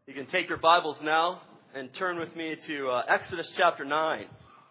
You can take your Bibles now and turn with me to Exodus chapter 9.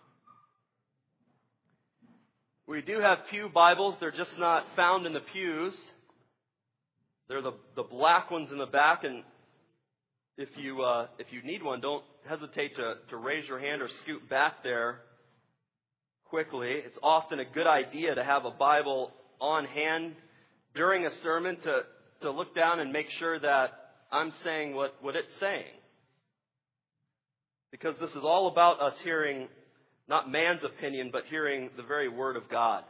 We do have pew Bibles. They're just not found in the pews. They're the black ones in the back. And if you need one, don't hesitate to raise your hand or scoot back there quickly. It's often a good idea to have a Bible on hand during a sermon to look down and make sure that I'm saying what it's saying. Because this is all about us hearing not man's opinion, but hearing the very Word of God.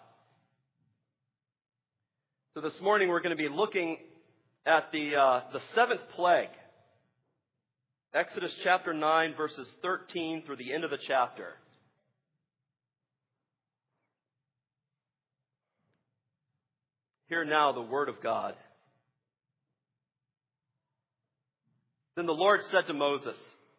So this morning we're going to be looking at the seventh plague. Exodus chapter 9, verses 13 through the end of the chapter. Hear now the Word of God. Then the Lord said to Moses,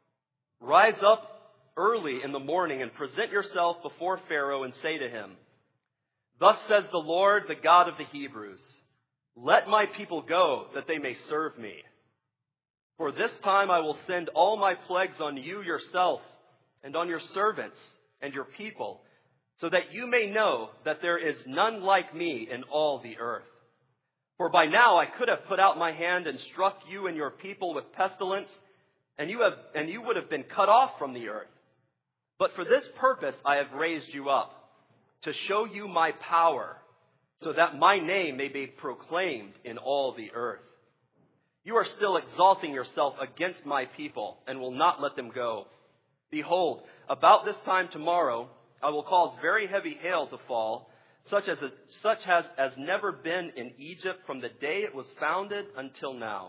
"Rise up early in the morning and present yourself before Pharaoh and say to him, 'Thus says the Lord, the God of the Hebrews, let my people go that they may serve me. For this time I will send all my plagues on you yourself and on your servants and your people, so that you may know that there is none like me in all the earth. For by now I could have put out my hand and struck you and your people with pestilence, and you would have been cut off from the earth. But for this purpose I have raised you up, to show you my power, so that my name may be proclaimed in all the earth. You are still exalting yourself against my people, and will not let them go. Behold, about this time tomorrow I will cause very heavy hail to fall, such as never been in Egypt from the day it was founded until now.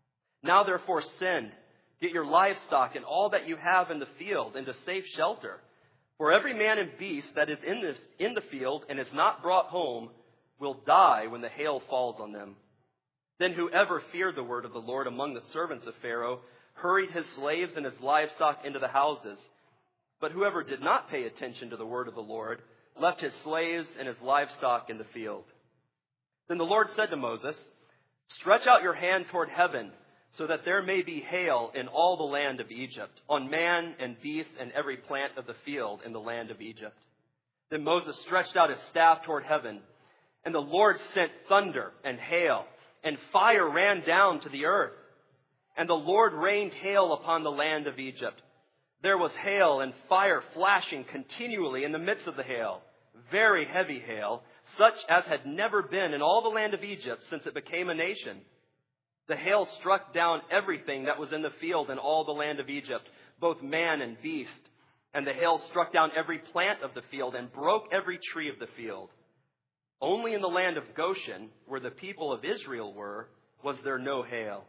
Now therefore send, get your livestock and all that you have in the field into safe shelter. For every man and beast that is in the field and is not brought home will die when the hail falls on them.' Then whoever feared the word of the Lord among the servants of Pharaoh hurried his slaves and his livestock into the houses. But whoever did not pay attention to the word of the Lord left his slaves and his livestock in the field. Then the Lord said to Moses, 'Stretch out your hand toward heaven, so that there may be hail in all the land of Egypt, on man and beast and every plant of the field in the land of Egypt.' Then Moses stretched out his staff toward heaven, and the Lord sent thunder and hail, and fire ran down to the earth. And the Lord rained hail upon the land of Egypt. There was hail and fire flashing continually in the midst of the hail, very heavy hail, such as had never been in all the land of Egypt since it became a nation. The hail struck down everything that was in the field in all the land of Egypt, both man and beast. And the hail struck down every plant of the field and broke every tree of the field. Only in the land of Goshen, where the people of Israel were, was there no hail.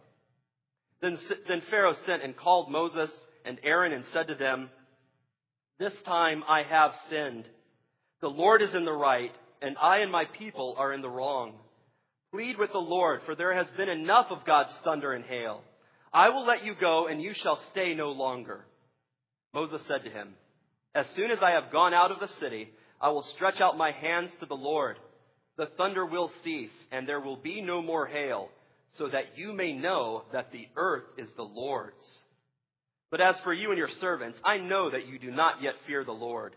Then Pharaoh sent and called Moses and Aaron and said to them, 'This time I have sinned. The Lord is in the right, and I and my people are in the wrong. Plead with the Lord, for there has been enough of God's thunder and hail. I will let you go, and you shall stay no longer.' Moses said to him, 'As soon as I have gone out of the city, I will stretch out my hands to the Lord. The thunder will cease, and there will be no more hail, so that you may know that the earth is the Lord's. But as for you and your servants, I know that you do not yet fear the Lord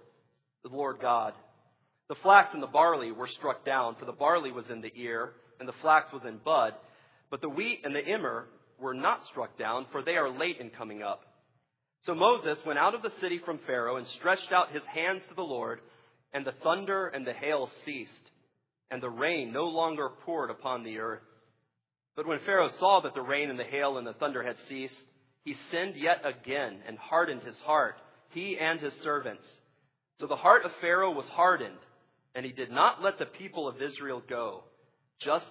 God. The flax and the barley were struck down, for the barley was in the ear, and the flax was in bud. But the wheat and the emmer were not struck down, for they are late in coming up.' So Moses went out of the city from Pharaoh and stretched out his hands to the Lord, and the thunder and the hail ceased, and the rain no longer poured upon the earth. But when Pharaoh saw that the rain and the hail and the thunder had ceased, he sinned yet again and hardened his heart, he and his servants. So the heart of Pharaoh was hardened, and he did not let the people of Israel go, just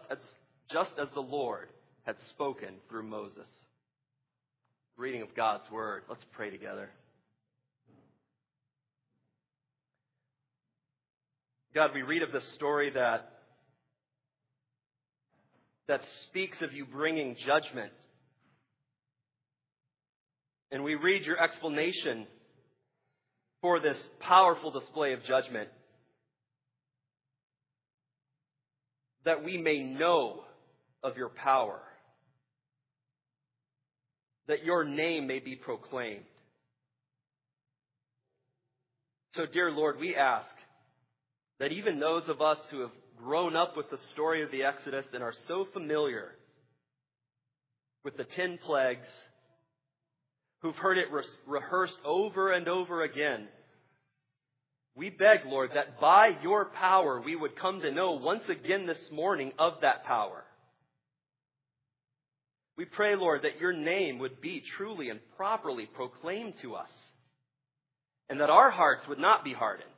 as the Lord had spoken through Moses." Reading of God's word. Let's pray together. God, we read of this story that speaks of you bringing judgment. And we read your explanation for this powerful display of judgment, that we may know of your power. that your name may be proclaimed. So, dear Lord, we ask that even those of us who have grown up with the story of the Exodus and are so familiar with the 10 plagues, who've heard it rehearsed over and over again, we beg, Lord, that by your power we would come to know once again this morning of that power. We pray, Lord, that your name would be truly and properly proclaimed to us, and that our hearts would not be hardened.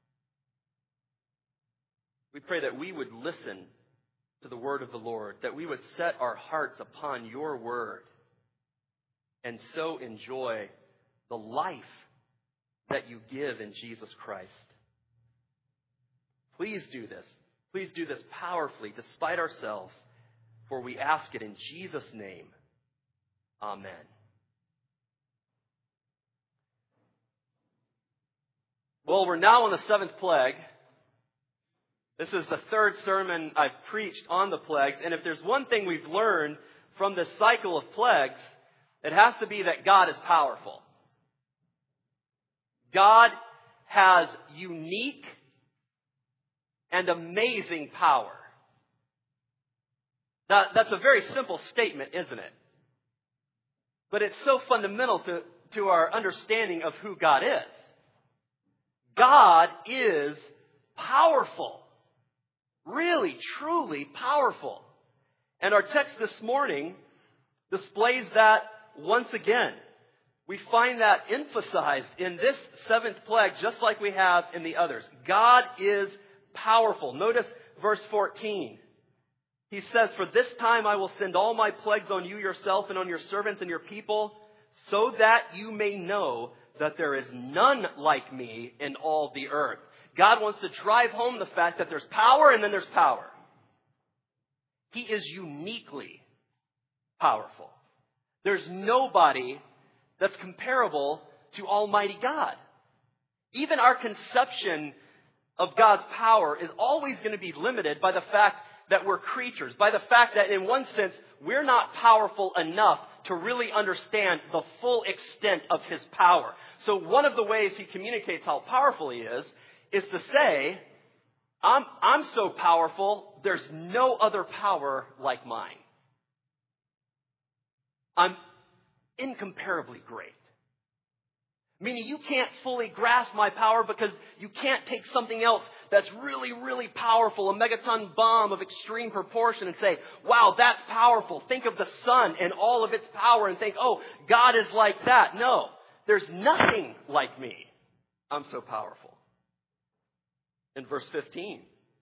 We pray that we would listen to the word of the Lord, that we would set our hearts upon your word, and so enjoy the life that you give in Jesus Christ. Please do this. Please do this powerfully, despite ourselves, for we ask it in Jesus' name. Amen. Well, we're now on the 7th plague. This is the 3rd sermon I've preached on the plagues, and if there's one thing we've learned from this cycle of plagues, it has to be that God is powerful. God has unique and amazing power. Now, that's a very simple statement, isn't it? But it's so fundamental to our understanding of who God is. God is powerful. Really, truly powerful. And our text this morning displays that once again. We find that emphasized in this 7th plague, just like we have in the others. God is powerful. Notice verse 14. He says, "For this time I will send all my plagues on you yourself and on your servants and your people, so that you may know that there is none like me in all the earth." God wants to drive home the fact that there's power and then there's power. He is uniquely powerful. There's nobody that's comparable to Almighty God. Even our conception of God's power is always going to be limited by the fact that we're creatures, by the fact that in one sense, we're not powerful enough to really understand the full extent of his power. So one of the ways he communicates how powerful he is to say, I'm so powerful, there's no other power like mine. I'm incomparably great. Meaning you can't fully grasp my power because you can't take something else that's really, really powerful, a megaton bomb of extreme proportion, and say, wow, that's powerful. Think of the sun and all of its power and think, oh, God is like that. No, there's nothing like me. I'm so powerful. In verse 15,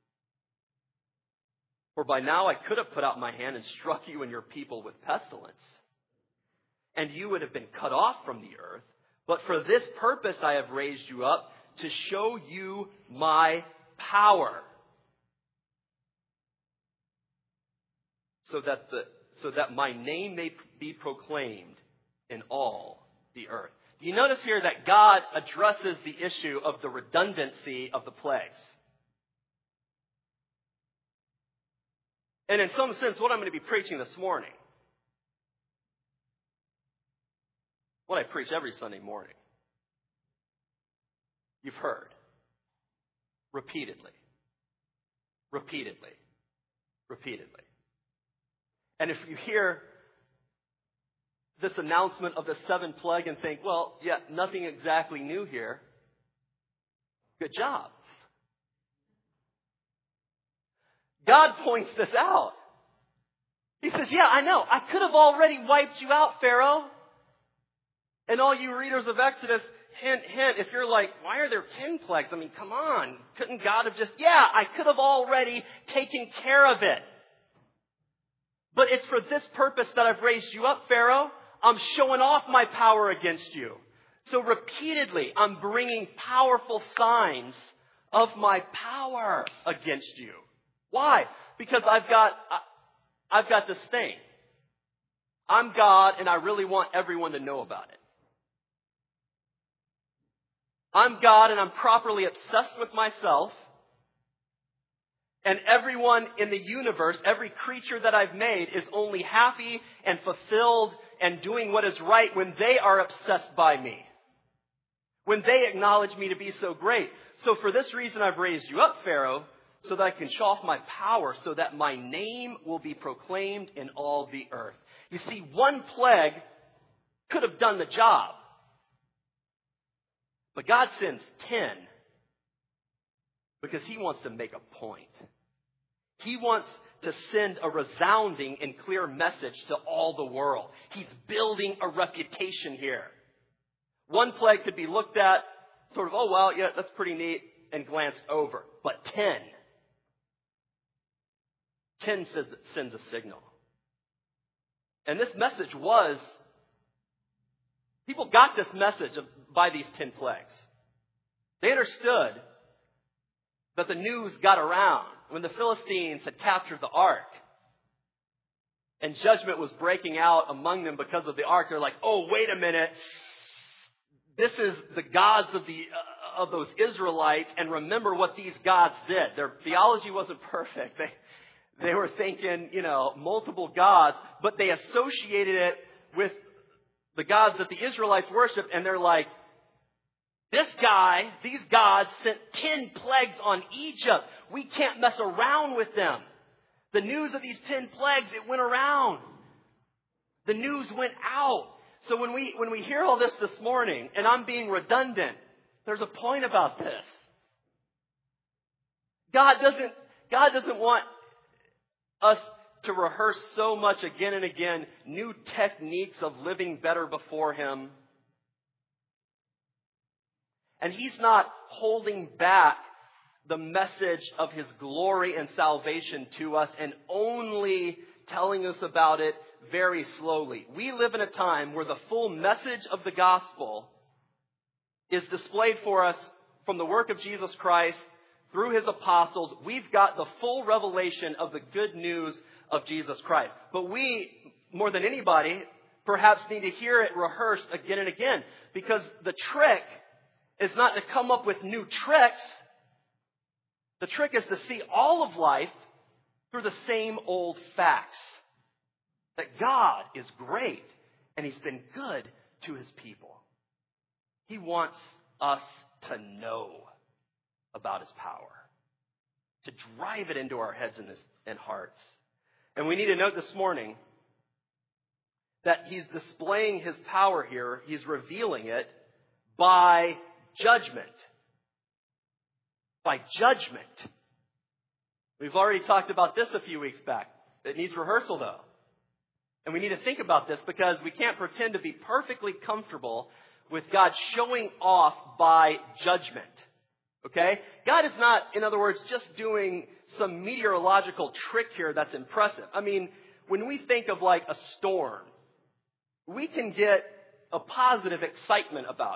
"For by now I could have put out my hand and struck you and your people with pestilence, and you would have been cut off from the earth. But for this purpose I have raised you up, to show you my power, so that my name may be proclaimed in all the earth." Do you notice here that God addresses the issue of the redundancy of the plagues? And in some sense, what I'm going to be preaching this morning, what I preach every Sunday morning, you've heard repeatedly, repeatedly, repeatedly. And if you hear this announcement of the 7th plague and think, well, yeah, nothing exactly new here, good job. God points this out. He says, yeah, I know. I could have already wiped you out, Pharaoh. And all you readers of Exodus, hint, hint, if you're like, why are there 10 plagues? I mean, come on. Couldn't God have just, yeah, I could have already taken care of it. But it's for this purpose that I've raised you up, Pharaoh. I'm showing off my power against you. So repeatedly, I'm bringing powerful signs of my power against you. Why? Because I've got this thing. I'm God, and I really want everyone to know about it. I'm God, and I'm properly obsessed with myself. And everyone in the universe, every creature that I've made, is only happy and fulfilled and doing what is right when they are obsessed by me, when they acknowledge me to be so great. So for this reason I've raised you up, Pharaoh, so that I can show off my power, so that my name will be proclaimed in all the earth. You see, one plague could have done the job. But God sends 10 because he wants to make a point. He wants to send a resounding and clear message to all the world. He's building a reputation here. One plague could be looked at, sort of, oh, well, yeah, that's pretty neat, and glanced over. But 10 sends a signal. And this message was, people got this message by these 10 plagues. They understood that the news got around when the Philistines had captured the ark. And judgment was breaking out among them because of the ark. They're like, oh, wait a minute. This is the gods of those Israelites. And remember what these gods did. Their theology wasn't perfect. They were thinking, multiple gods. But they associated it with the gods that the Israelites worshiped. And they're like, these gods sent 10 plagues on Egypt. We can't mess around with them. The news of these 10 plagues, it went around. The news went out. So when we hear all this morning, and I'm being redundant, there's a point about this. God doesn't want us to rehearse so much again and again new techniques of living better before him. And he's not holding back the message of his glory and salvation to us and only telling us about it very slowly. We live in a time where the full message of the gospel is displayed for us from the work of Jesus Christ through his apostles. We've got the full revelation of the good news of Jesus Christ. But we, more than anybody, perhaps need to hear it rehearsed again and again, because the trick is not to come up with new tricks. The trick is to see all of life through the same old facts. That God is great and he's been good to his people. He wants us to know about his power, to drive it into our heads and hearts. And we need to note this morning that he's displaying his power here. He's revealing it by judgment. By judgment. We've already talked about this a few weeks back. It needs rehearsal, though. And we need to think about this because we can't pretend to be perfectly comfortable with God showing off by judgment. Okay? God is not, in other words, just doing some meteorological trick here that's impressive. I mean, when we think of like a storm, we can get a positive excitement about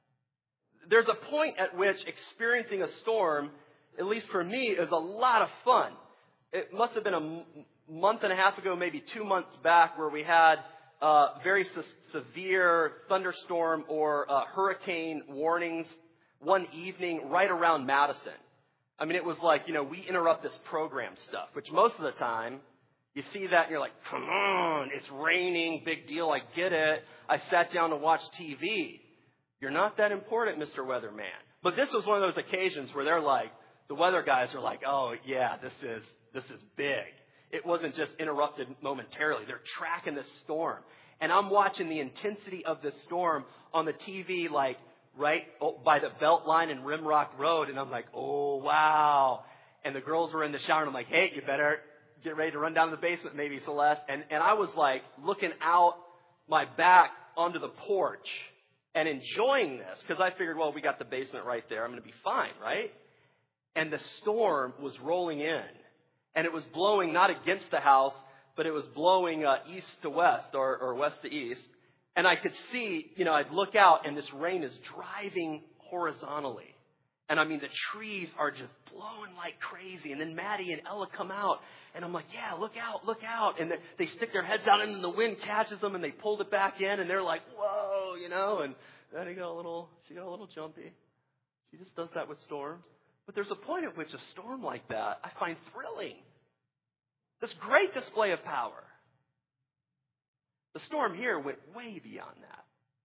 it. There's a point at which experiencing a storm, at least for me, is a lot of fun. It must have been a month and a half ago, maybe 2 months back, where we had very severe thunderstorm or hurricane warnings one evening right around Madison. I mean, it was like, we interrupt this program stuff, which most of the time you see that and you're like, come on, it's raining, big deal, I get it. I sat down to watch TV. You're not that important, Mr. Weatherman. But this was one of those occasions where they're like, the weather guys are like, oh yeah, this is big. It wasn't just interrupted momentarily. They're tracking the storm. And I'm watching the intensity of the storm on the TV, like right by the Beltline and Rimrock Road. And I'm like, oh, wow. And the girls were in the shower. And I'm like, hey, you better get ready to run down to the basement, maybe, Celeste. And I was like looking out my back onto the porch and enjoying this because I figured, well, we got the basement right there. I'm going to be fine, right? And the storm was rolling in. And it was blowing not against the house, but it was blowing east to west or west to east. And I could see, I'd look out and this rain is driving horizontally. And I mean, the trees are just blowing like crazy. And then Maddie and Ella come out and I'm like, yeah, look out. And they stick their heads out and then the wind catches them and they pulled it back in and they're like, whoa, and then she got a little jumpy. She just does that with storms. But there's a point at which a storm like that I find thrilling. This great display of power. The storm here went way beyond that.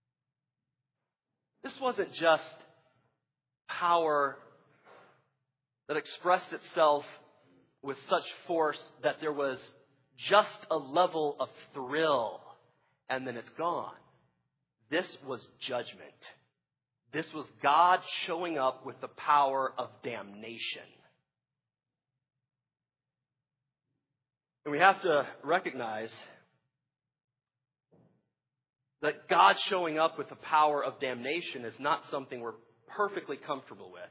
This wasn't just power that expressed itself with such force that there was just a level of thrill and then it's gone. This was judgment. This was God showing up with the power of damnation. And we have to recognize that God showing up with the power of damnation is not something we're perfectly comfortable with.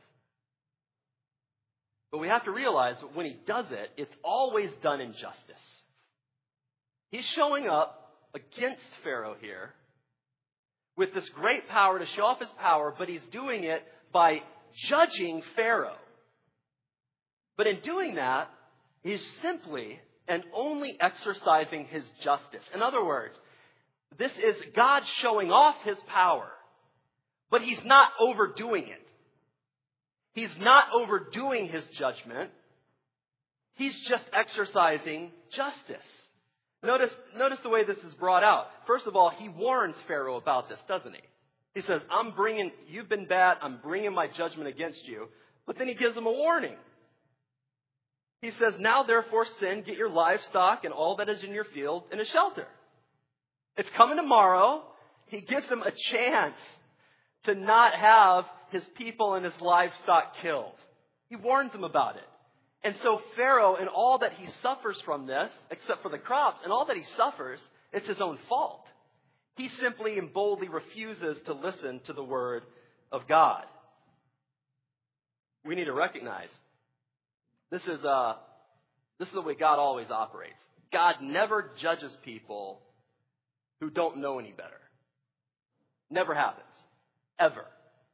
But we have to realize that when he does it, it's always done in justice. He's showing up against Pharaoh here with this great power to show off his power, but he's doing it by judging Pharaoh. But in doing that, he's simply and only exercising his justice. In other words, this is God showing off his power, but he's not overdoing it. He's not overdoing his judgment. He's just exercising justice. Notice the way this is brought out. First of all, he warns Pharaoh about this, doesn't he? He says, you've been bad, I'm bringing my judgment against you. But then he gives him a warning. He says, now therefore sin, get your livestock and all that is in your field in a shelter. It's coming tomorrow. He gives him a chance to not have his people and his livestock killed. He warns them about it. And so Pharaoh, and all that he suffers from this, except for the crops, and all that he suffers, it's his own fault. He simply and boldly refuses to listen to the word of God. We need to recognize this is the way God always operates. God never judges people who don't know any better. Never happens. Ever.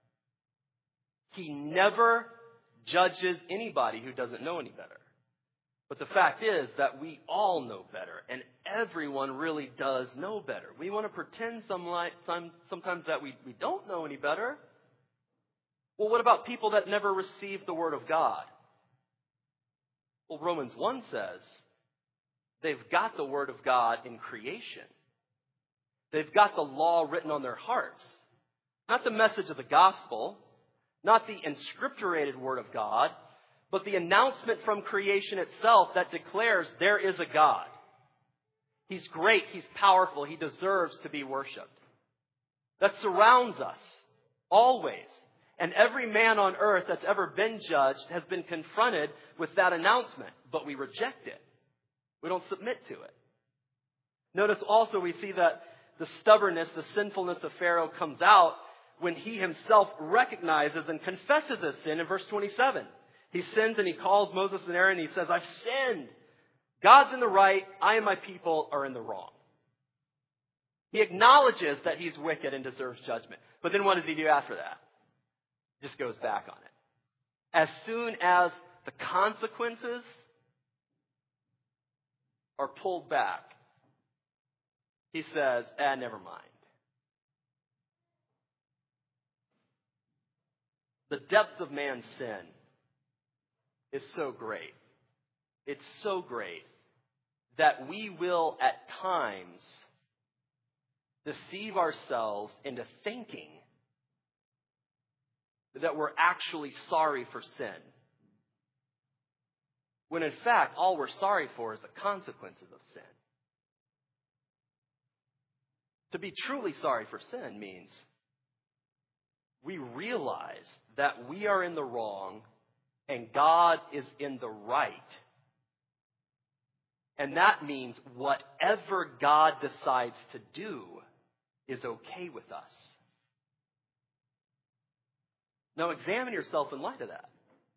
He never judges anybody who doesn't know any better. But the fact is that we all know better, and everyone really does know better. We want to pretend sometimes that we don't know any better. Well, what about people that never received the Word of God? Well, Romans 1 says they've got the Word of God in creation. They've got the law written on their hearts. Not the message of the gospel, not the inscripturated Word of God, but the announcement from creation itself that declares there is a God. He's great, He's powerful, He deserves to be worshipped. That surrounds us, always. And every man on earth that's ever been judged has been confronted with that announcement, but we reject it. We don't submit to it. Notice also we see that the stubbornness, the sinfulness of Pharaoh comes out when he himself recognizes and confesses his sin in verse 27. He sins and he calls Moses and Aaron and he says, I've sinned. God's in the right. I and my people are in the wrong. He acknowledges that he's wicked and deserves judgment. But then what does he do after that? Just goes back on it. As soon as the consequences are pulled back, he says, never mind. The depth of man's sin is so great. It's so great that we will at times deceive ourselves into thinking that we're actually sorry for sin. When in fact, all we're sorry for is the consequences of sin. To be truly sorry for sin means we realize that we are in the wrong and God is in the right. And that means whatever God decides to do is okay with us. Now examine yourself in light of that.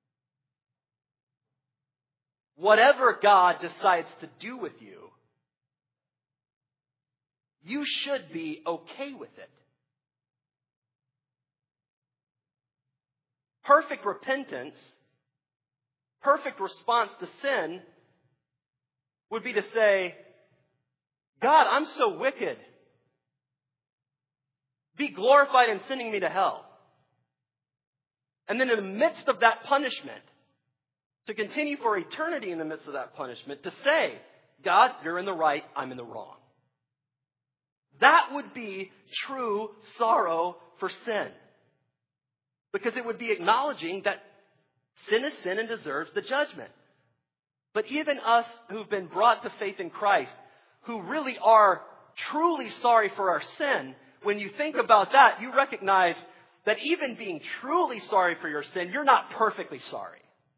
Whatever God decides to do with you, you should be okay with it. Perfect repentance, perfect response to sin would be to say, God, I'm so wicked. Be glorified in sending me to hell. And then in the midst of that punishment, to continue for eternity in the midst of that punishment, to say, God, you're in the right, I'm in the wrong. That would be true sorrow for sin. Because it would be acknowledging that sin is sin and deserves the judgment. But even us who've been brought to faith in Christ, who really are truly sorry for our sin, when you think about that, you recognize that even being truly sorry for your sin, you're not perfectly sorry.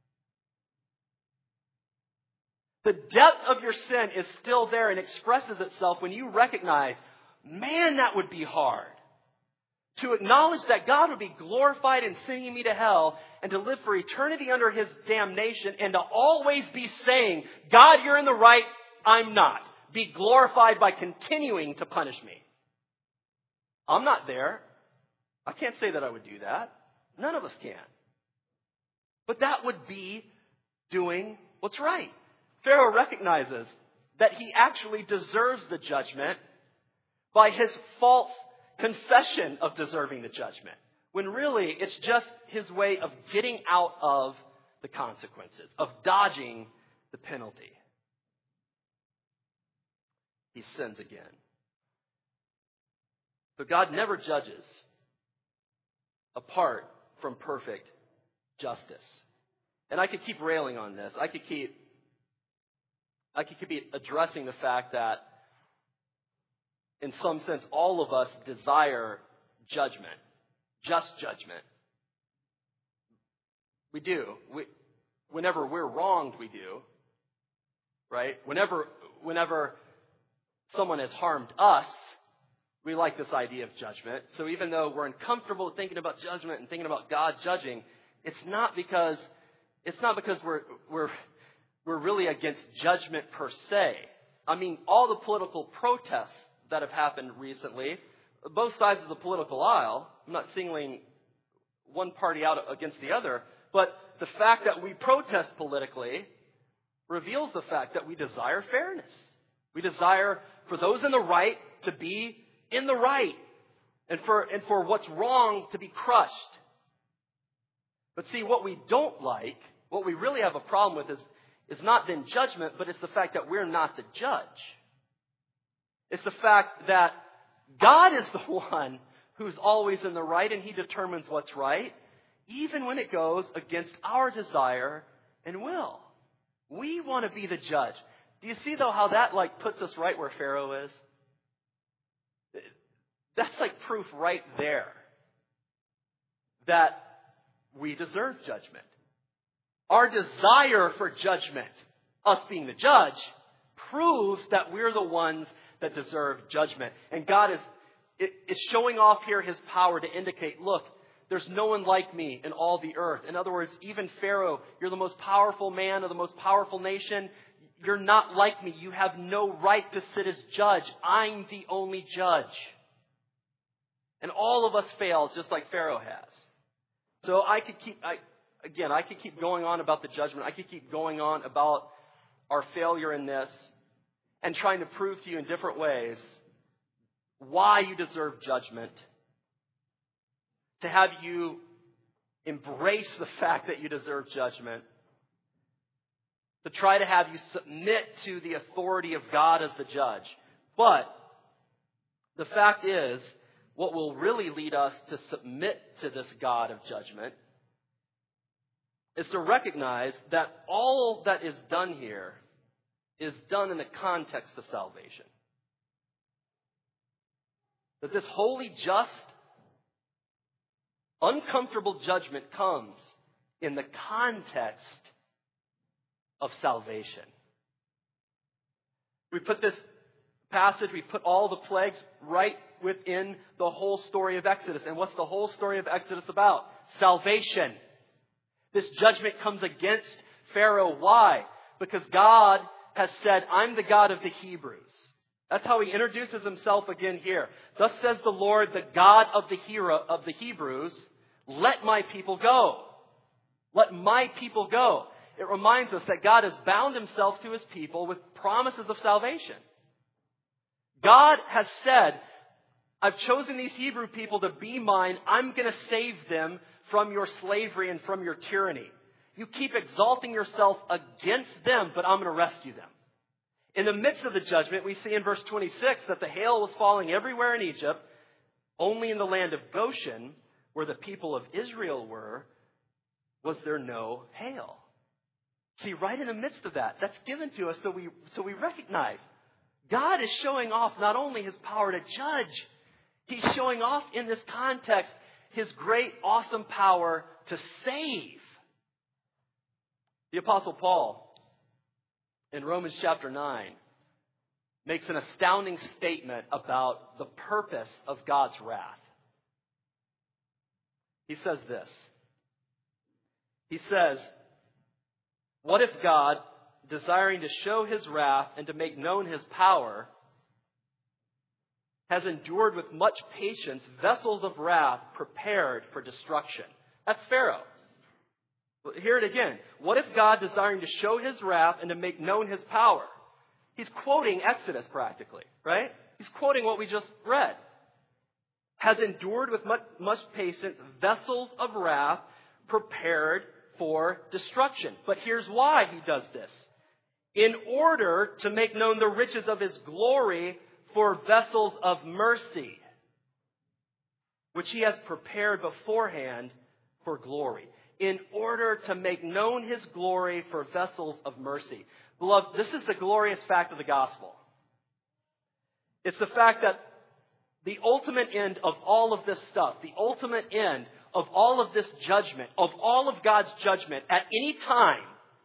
The depth of your sin is still there and expresses itself when you recognize, man, that would be hard. To acknowledge that God would be glorified in sending me to hell and to live for eternity under His damnation and to always be saying, God, you're in the right, I'm not. Be glorified by continuing to punish me. I'm not there. I can't say that I would do that. None of us can. But that would be doing what's right. Pharaoh recognizes that he actually deserves the judgment by his false confession of deserving the judgment, when really it's just his way of getting out of the consequences, of dodging the penalty. He sins again. But God never judges apart from perfect justice. And I could keep railing on this. I could keep addressing the fact that in some sense, all of us desire judgment, just judgment. We do. Whenever we're wronged, we do. Right? Whenever someone has harmed us, we like this idea of judgment. So even though we're uncomfortable thinking about judgment and thinking about God judging, it's not because we're really against judgment per se. I mean, all the political protests that have happened recently, both sides of the political aisle, I'm not singling one party out against the other, but the fact that we protest politically reveals the fact that we desire fairness. We desire for those in the right to be in the right, and for what's wrong to be crushed. But see, what we don't like, what we really have a problem with is not then judgment, but it's the fact that we're not the judge. It's the fact that God is the one who's always in the right, and He determines what's right, even when it goes against our desire and will. We want to be the judge. Do you see, though, how that puts us right where Pharaoh is? That's proof right there that we deserve judgment. Our desire for judgment, us being the judge, proves that we're the ones that deserve judgment. And God is showing off here His power to indicate, look, there's no one like me in all the earth. In other words, even Pharaoh, you're the most powerful man of the most powerful nation. You're not like me. You have no right to sit as judge. I'm the only judge. And all of us fail just like Pharaoh has. So I could keep going on about the judgment. I could keep going on about our failure in this and trying to prove to you in different ways why you deserve judgment. To have you embrace the fact that you deserve judgment. To try to have you submit to the authority of God as the judge. But the fact is, what will really lead us to submit to this God of judgment is to recognize that all that is done here is done in the context of salvation. That this holy, just, uncomfortable judgment comes in the context of salvation. We put this passage, we put all the plagues right within the whole story of Exodus. And what's the whole story of Exodus about? Salvation. This judgment comes against Pharaoh. Why? Because God has said, I'm the God of the Hebrews. That's how He introduces Himself again here. Thus says the Lord, the God of the Hebrews, let my people go. Let my people go. It reminds us that God has bound Himself to His people with promises of salvation. God has said, I've chosen these Hebrew people to be mine. I'm going to save them from your slavery and from your tyranny. You keep exalting yourself against them, but I'm going to rescue them. In the midst of the judgment, we see in verse 26 that the hail was falling everywhere in Egypt. Only in the land of Goshen, where the people of Israel were, was there no hail. See, right in the midst of that, that's given to us so we recognize God is showing off not only his power to judge, he's showing off in this context his great, awesome power to save. The Apostle Paul, in Romans chapter 9, makes an astounding statement about the purpose of God's wrath. He says this. He says, "What if God, desiring to show his wrath and to make known his power, has endured with much patience vessels of wrath prepared for destruction?" That's Pharaoh. Hear it again. What if God, desiring to show his wrath and to make known his power? He's quoting Exodus practically, right? He's quoting what we just read. Has endured with much patience vessels of wrath prepared for destruction. But here's why he does this. In order to make known the riches of his glory for vessels of mercy, which he has prepared beforehand for glory. In order to make known his glory for vessels of mercy. Beloved, this is the glorious fact of the gospel. It's the fact that the ultimate end of all of this stuff, the ultimate end of all of this judgment, of all of God's judgment at any time,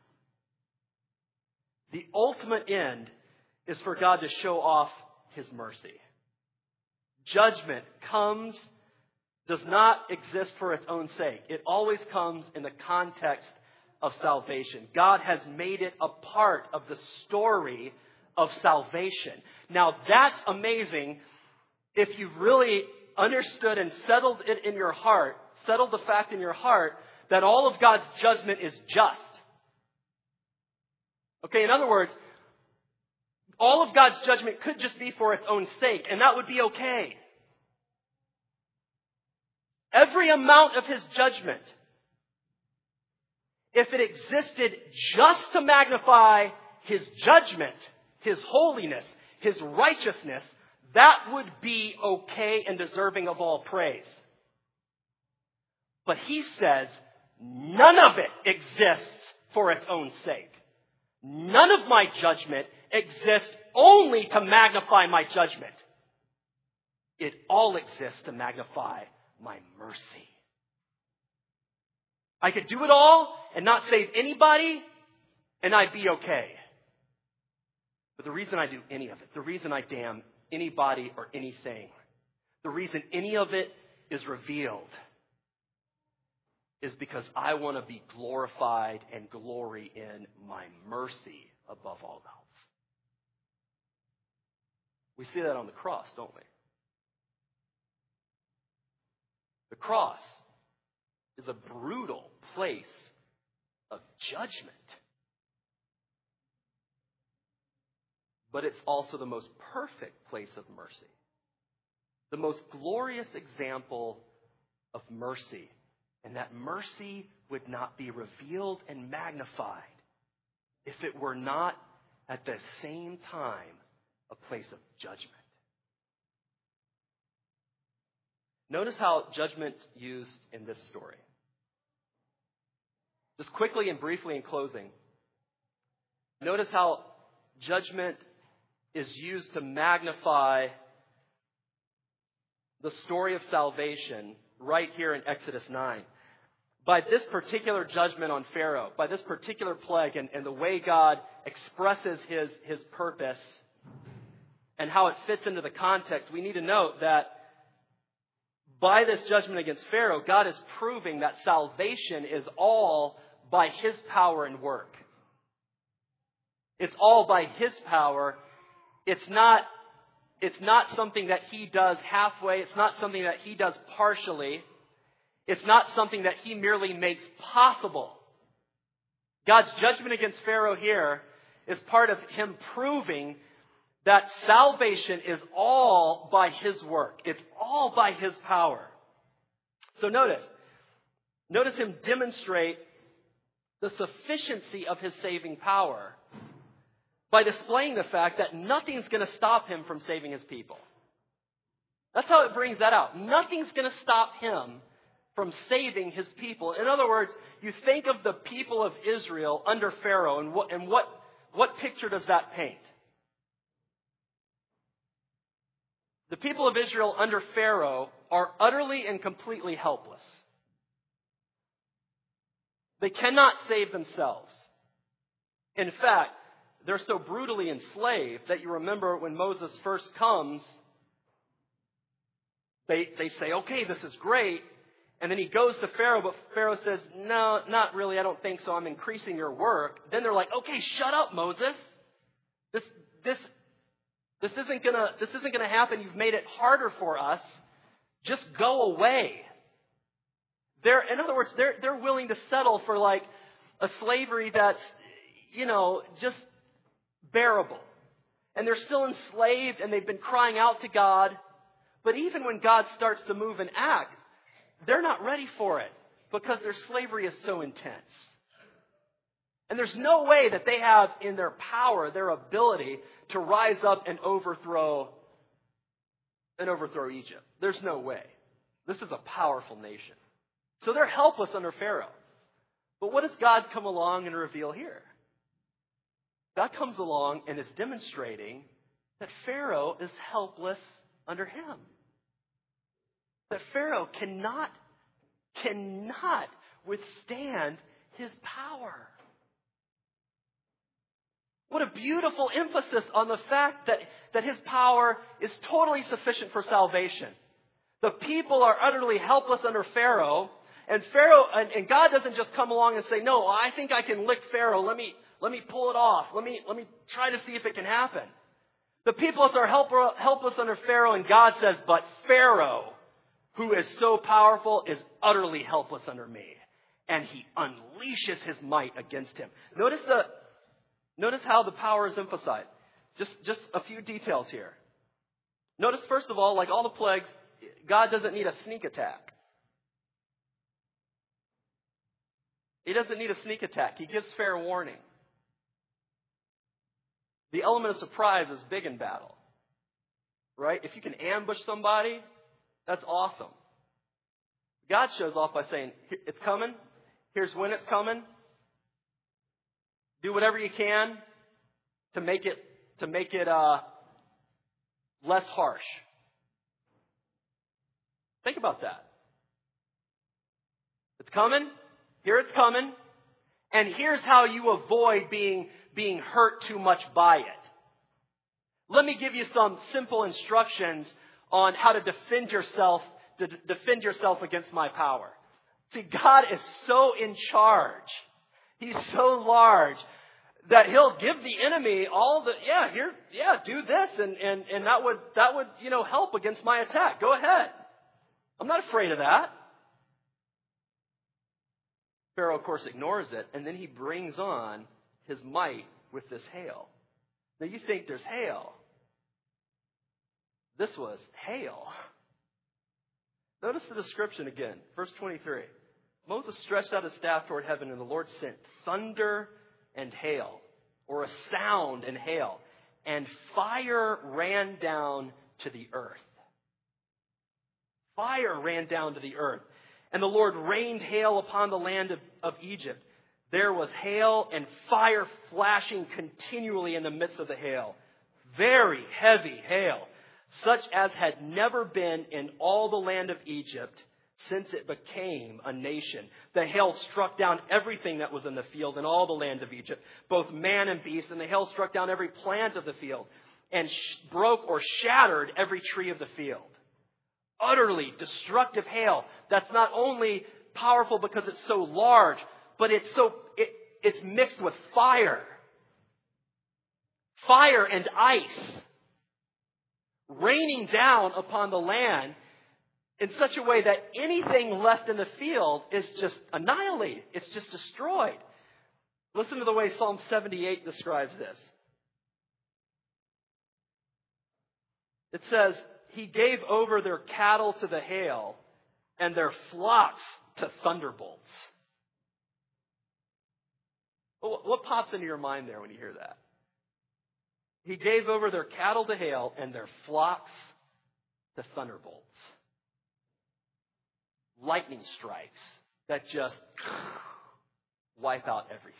the ultimate end is for God to show off his mercy. Judgment does not exist for its own sake. It always comes in the context of salvation. God has made it a part of the story of salvation. Now that's amazing if you really understood and settled it in your heart, settled the fact in your heart that all of God's judgment is just. Okay, in other words, all of God's judgment could just be for its own sake, and that would be okay. Every amount of his judgment, if it existed just to magnify his judgment, his holiness, his righteousness, that would be okay and deserving of all praise. But he says none of it exists for its own sake. None of my judgment exists only to magnify my judgment. It all exists to magnify my mercy. I could do it all and not save anybody, and I'd be okay. But the reason I do any of it, the reason I damn anybody or anything, the reason any of it is revealed is because I want to be glorified and glory in my mercy above all else. We see that on the cross, don't we? The cross is a brutal place of judgment. But it's also the most perfect place of mercy. The most glorious example of mercy. And that mercy would not be revealed and magnified if it were not at the same time a place of judgment. Notice how judgment's used in this story. Just quickly and briefly in closing, notice how judgment is used to magnify the story of salvation right here in Exodus 9. By this particular judgment on Pharaoh, by this particular plague and the way God expresses his purpose and how it fits into the context, we need to note that by this judgment against Pharaoh, God is proving that salvation is all by his power and work. It's all by his power. It's not something that he does halfway. It's not something that he does partially. It's not something that he merely makes possible. God's judgment against Pharaoh here is part of him proving that salvation is all by his work. It's all by his power. So notice him demonstrate the sufficiency of his saving power by displaying the fact that nothing's going to stop him from saving his people. That's how it brings that out. Nothing's going to stop him from saving his people. In other words, you think of the people of Israel under Pharaoh, and what picture does that paint? The people of Israel under Pharaoh are utterly and completely helpless. They cannot save themselves. In fact, they're so brutally enslaved that you remember when Moses first comes, they say, okay, this is great. And then he goes to Pharaoh, but Pharaoh says, no, not really, I don't think so. I'm increasing your work. Then they're like, okay, shut up, Moses. This isn't gonna happen. You've made it harder for us. Just go away. In other words, they're willing to settle for like a slavery that's, just bearable. And they're still enslaved, and they've been crying out to God. But even when God starts to move and act, they're not ready for it because their slavery is so intense. And there's no way that they have in their power, their ability to rise up and overthrow Egypt. There's no way. This is a powerful nation. So they're helpless under Pharaoh. But what does God come along and reveal here? God comes along and is demonstrating that Pharaoh is helpless under him. That Pharaoh cannot withstand his power. What a beautiful emphasis on the fact that his power is totally sufficient for salvation. The people are utterly helpless under Pharaoh, and God doesn't just come along and say, no, I think I can lick Pharaoh. Let me pull it off. Let me try to see if it can happen. The people are helpless under Pharaoh, and God says, but Pharaoh, who is so powerful, is utterly helpless under me. And he unleashes his might against him. Notice how the power is emphasized. Just a few details here. Notice, first of all, like all the plagues, God doesn't need a sneak attack. He doesn't need a sneak attack. He gives fair warning. The element of surprise is big in battle. Right? If you can ambush somebody, that's awesome. God shows off by saying, it's coming. Here's when it's coming. Do whatever you can to make it less harsh. Think about that. It's coming. Here it's coming. And here's how you avoid being hurt too much by it. Let me give you some simple instructions on how to defend yourself against my power. See, God is so in charge. He's so large that he'll give the enemy all the, do this and that would help against my attack. Go ahead. I'm not afraid of that. Pharaoh, of course, ignores it, and then he brings on his might with this hail. Now you think there's hail. This was hail. Notice the description again, verse 23. Moses stretched out his staff toward heaven, and the Lord sent thunder and hail, or a sound and hail, and fire ran down to the earth. Fire ran down to the earth. And the Lord rained hail upon the land of Egypt. There was hail and fire flashing continually in the midst of the hail. Very heavy hail, such as had never been in all the land of Egypt since it became a nation. The hail struck down everything that was in the field in all the land of Egypt, both man and beast, and the hail struck down every plant of the field and broke or shattered every tree of the field. Utterly destructive hail that's not only powerful because it's so large, but it's mixed with fire. Fire and ice raining down upon the land in such a way that anything left in the field is just annihilated. It's just destroyed. Listen to the way Psalm 78 describes this. It says, He gave over their cattle to the hail and their flocks to thunderbolts. What pops into your mind there when you hear that? He gave over their cattle to hail and their flocks to thunderbolts. Lightning strikes that just wipe out everything.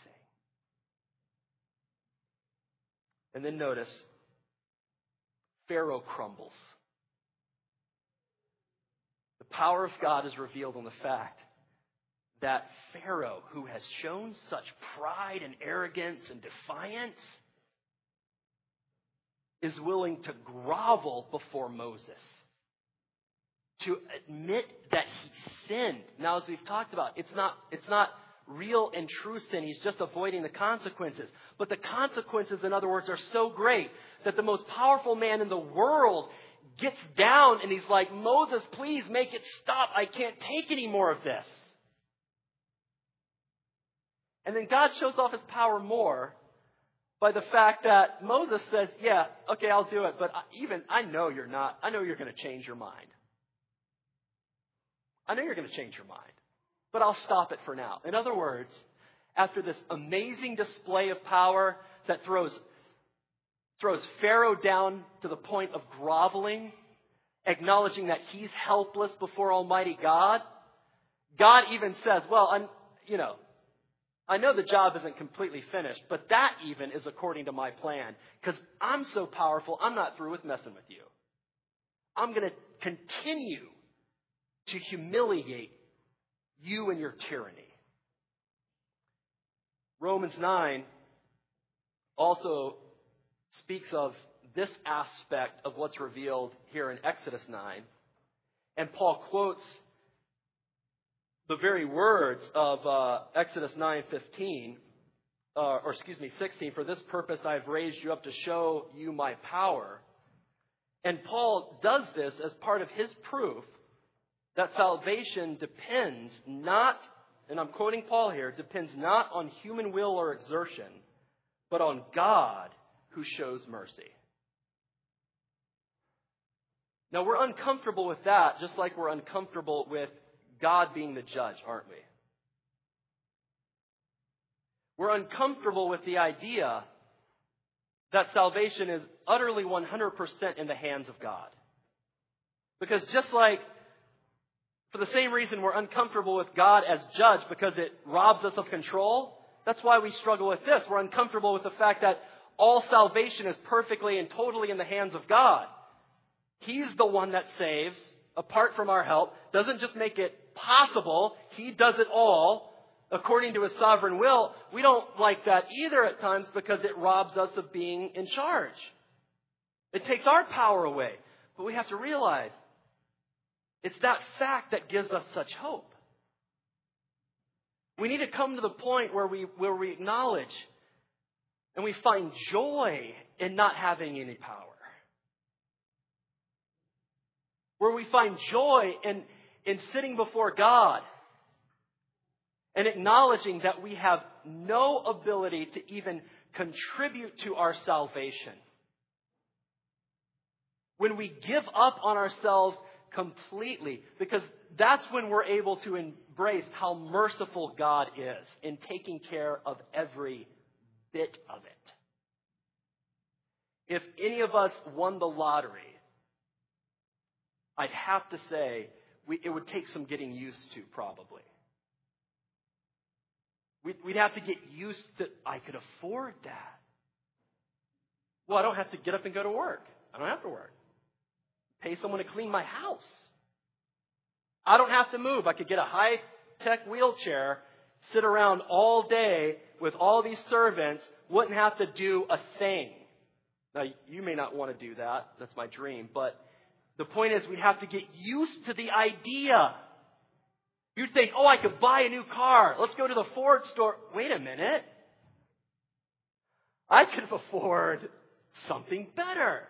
And then notice, Pharaoh crumbles. The power of God is revealed in the fact that Pharaoh, who has shown such pride and arrogance and defiance, is willing to grovel before Moses, to admit that he sinned. Now, as we've talked about, it's not real and true sin. He's just avoiding the consequences. But the consequences, in other words, are so great that the most powerful man in the world gets down and he's like, Moses, please make it stop. I can't take any more of this. And then God shows off his power more by the fact that Moses says, yeah, okay, I'll do it. But I know you're not. I know you're going to change your mind. I know you're going to change your mind. But I'll stop it for now. In other words, after this amazing display of power that throws Pharaoh down to the point of groveling, acknowledging that he's helpless before Almighty God, God even says, well, I know the job isn't completely finished, but that even is according to my plan. Because I'm so powerful, I'm not through with messing with you. I'm going to continue to humiliate you and your tyranny. Romans 9 also speaks of this aspect of what's revealed here in Exodus 9. And Paul quotes the very words of Exodus 9:16, 16. For this purpose I have raised you up to show you my power. And Paul does this as part of his proof that salvation depends not, and I'm quoting Paul here, depends not on human will or exertion, but on God who shows mercy. Now we're uncomfortable with that, just like we're uncomfortable with God being the judge, aren't we? We're uncomfortable with the idea that salvation is utterly 100% in the hands of God. Because just like, for the same reason we're uncomfortable with God as judge because it robs us of control, that's why we struggle with this. We're uncomfortable with the fact that all salvation is perfectly and totally in the hands of God. He's the one that saves, apart from our help, doesn't just make it possible. He does it all according to his sovereign will. We don't like that either at times because it robs us of being in charge. It takes our power away. But we have to realize it's that fact that gives us such hope. We need to come to the point where we acknowledge and we find joy in not having any power. Where we find joy in sitting before God and acknowledging that we have no ability to even contribute to our salvation. When we give up on ourselves completely, because that's when we're able to embrace how merciful God is in taking care of every bit of it. If any of us won the lottery, I'd have to say it would take some getting used to, probably. We'd have to get used to, I could afford that. Well, I don't have to get up and go to work. I don't have to work. Pay someone to clean my house. I don't have to move. I could get a high-tech wheelchair, sit around all day with all these servants, wouldn't have to do a thing. Now, you may not want to do that. That's my dream. But the point is, we'd have to get used to the idea. You'd think, I could buy a new car. Let's go to the Ford store. Wait a minute. I could afford something better.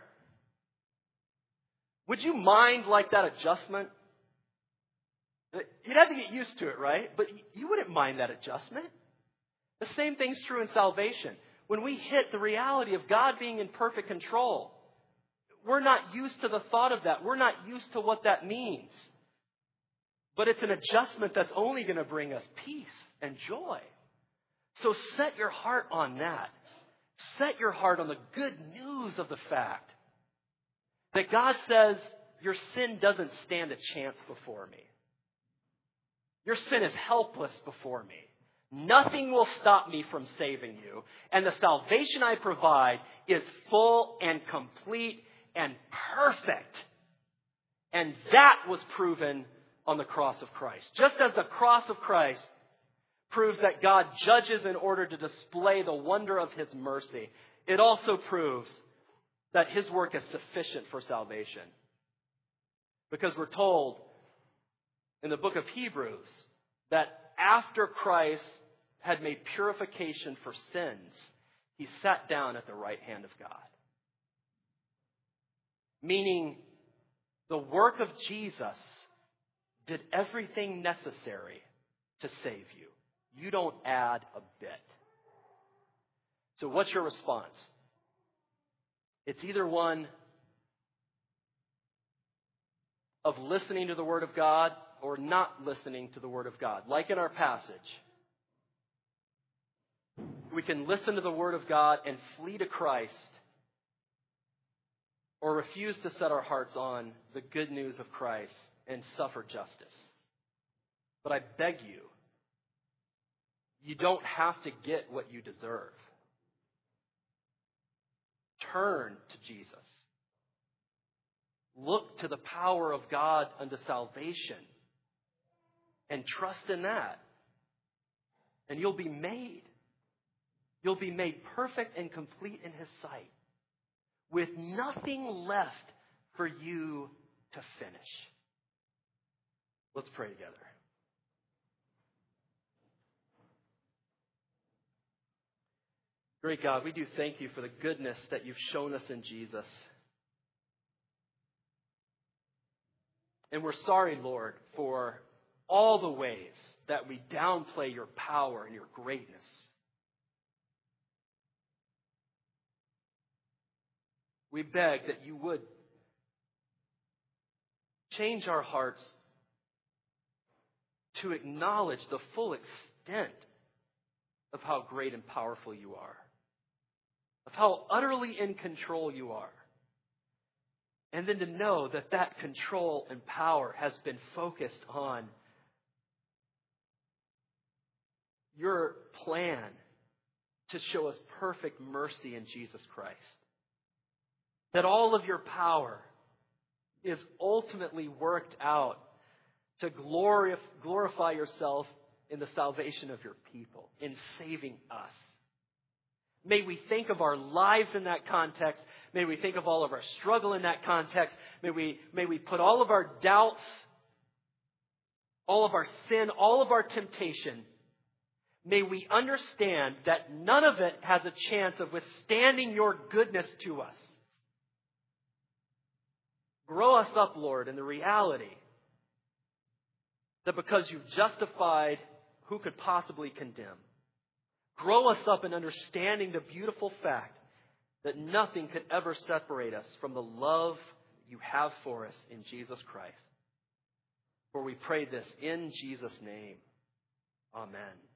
Would you mind like that adjustment? You'd have to get used to it, right? But you wouldn't mind that adjustment. The same thing's true in salvation. When we hit the reality of God being in perfect control, we're not used to the thought of that. We're not used to what that means. But it's an adjustment that's only going to bring us peace and joy. So set your heart on that. Set your heart on the good news of the fact that God says your sin doesn't stand a chance before me. Your sin is helpless before me. Nothing will stop me from saving you. And the salvation I provide is full and complete and perfect. And that was proven on the cross of Christ. Just as the cross of Christ proves that God judges in order to display the wonder of His mercy, it also proves that His work is sufficient for salvation. Because we're told in the book of Hebrews that after Christ had made purification for sins, He sat down at the right hand of God. Meaning, the work of Jesus did everything necessary to save you. You don't add a bit. So what's your response? It's either one of listening to the Word of God or not listening to the Word of God. Like in our passage, we can listen to the Word of God and flee to Christ, or refuse to set our hearts on the good news of Christ and suffer justice. But I beg you, you don't have to get what you deserve. Turn to Jesus. Look to the power of God unto salvation and trust in that. And you'll be made. You'll be made perfect and complete in His sight, with nothing left for you to finish. Let's pray together. Great God, we do thank You for the goodness that You've shown us in Jesus. And we're sorry, Lord, for all the ways that we downplay Your power and Your greatness. We beg that You would change our hearts to acknowledge the full extent of how great and powerful You are, of how utterly in control You are, and then to know that that control and power has been focused on Your plan to show us perfect mercy in Jesus Christ. That all of Your power is ultimately worked out to glorify Yourself in the salvation of Your people, in saving us. May we think of our lives in that context. May we think of all of our struggle in that context. May we put all of our doubts, all of our sin, all of our temptation. May we understand that none of it has a chance of withstanding Your goodness to us. Grow us up, Lord, in the reality that because You've justified, who could possibly condemn? Grow us up in understanding the beautiful fact that nothing could ever separate us from the love You have for us in Jesus Christ. For we pray this in Jesus' name. Amen.